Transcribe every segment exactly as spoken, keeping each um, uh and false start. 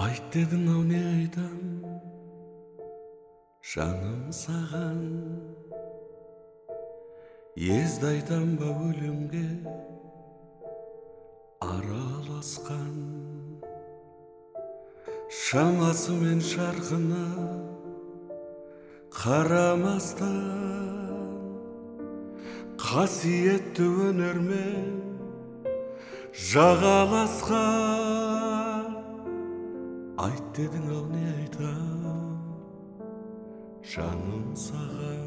Айт дедің ау не айтам, жаным саған. Езді айтам ба өлімге араласқан. Шамасы мен шарқына қарамастан, қасиетті өнермен жағаласқан. Айт дедің ау не айтам, жаным саған.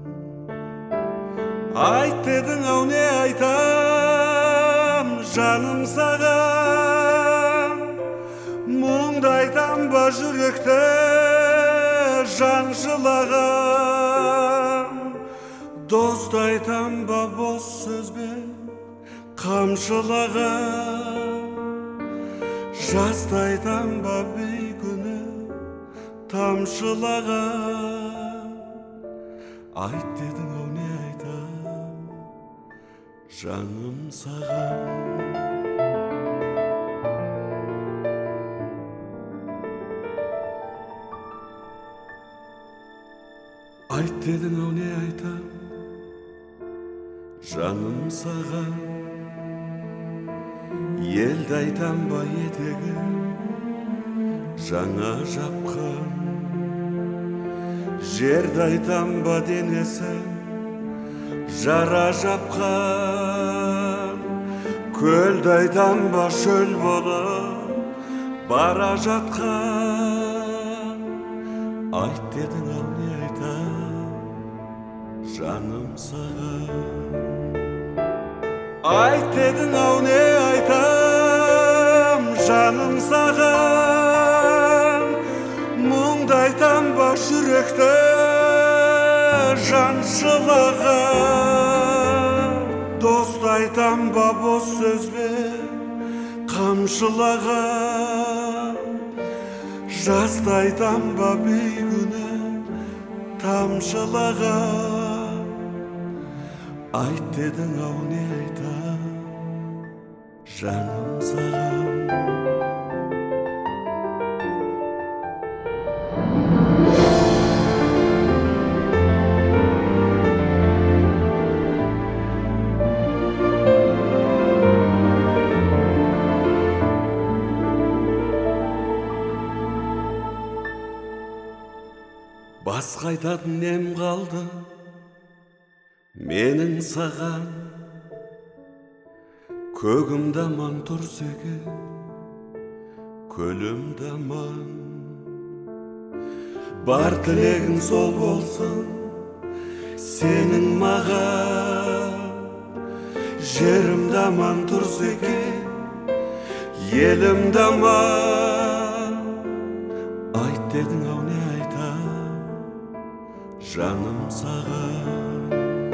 Айт дедің ау не айтам, жаным саған. Мұңды айтам ба жүректе жан жылаған. Досты айтам ба бос сөзбен қамшылаған. Жасты айтам ба бейкүні тамшылаған. Айт дедің ау не айтам, жаным саған. Айт дедің ау не айтам, жаным саған. Елді айтам ба етегі жаңа жапқан. Жерді айтам ба денесі жара жапқан. Көлді айтам ба шөл болып бара жатқан. Айт дедің ау не айтам, жаным саған. Айт дедің ау не айтам, жаным саған. Мұңды айтам ба жүректе жан жылаған. Досты айтам ба бос сөзбен қамшылаған. Жасты айтам ба бейкүні тамшылаған. Айт дедің ау не айтам, жаным саған. Басқа айтатын нем қалды менің саған. Көгімді аман тұрса екен, көлімді аман. Бар тілегің сол болсын сенің маған. Жерімді аман тұрса екен, елімді аман. Айт дедің ау не айтам, жаным саған.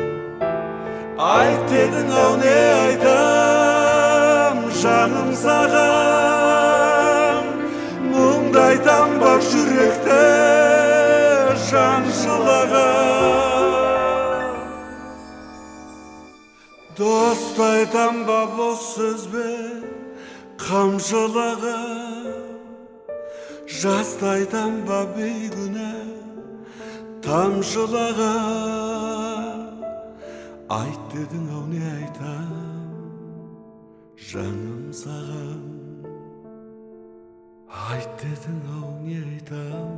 Айт дедің ау не айтам, жаным саған. Мұңды айтам ба жүректе жан жылаған. Досты айтам ба бос сөзбен қамшылаған. Жасты айтам ба бейкүні тамшылаған. Айт дедің ау не айтам, жаным саған. Айт дедің ау не айтам,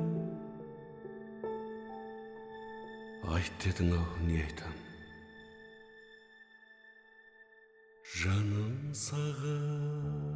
айт дедің ау не айтам, жаным саған.